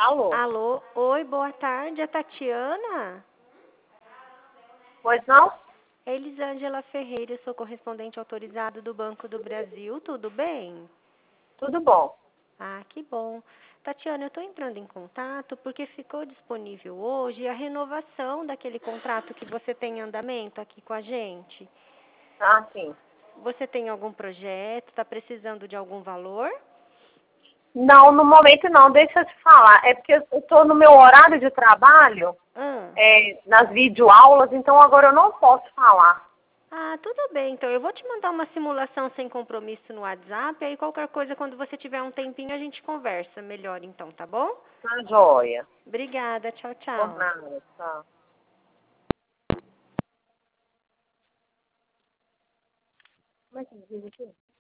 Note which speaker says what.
Speaker 1: Alô?
Speaker 2: Alô, oi, boa tarde, é Tatiana?
Speaker 1: Pois não?
Speaker 2: Elisângela Ferreira, eu sou correspondente autorizado do Banco do Brasil, tudo bem?
Speaker 1: Tudo bom.
Speaker 2: Ah, que bom. Tatiana, eu estou entrando em contato porque ficou disponível hoje a renovação daquele contrato que você tem em andamento aqui com a gente.
Speaker 1: Ah, sim.
Speaker 2: Você tem algum projeto, está precisando de algum valor?
Speaker 1: Não, no momento não. Deixa eu te falar. É porque eu estou no meu horário de trabalho,
Speaker 2: Ah.
Speaker 1: nas videoaulas, então agora eu não posso falar.
Speaker 2: Ah, tudo bem. Então, eu vou te mandar uma simulação sem compromisso no WhatsApp. Aí, qualquer coisa, quando você tiver um tempinho, a gente conversa melhor, então, tá bom?
Speaker 1: Tá joia.
Speaker 2: Obrigada. Tchau,
Speaker 1: Por
Speaker 2: tchau.
Speaker 1: nada. Tá. Como é que diz aqui?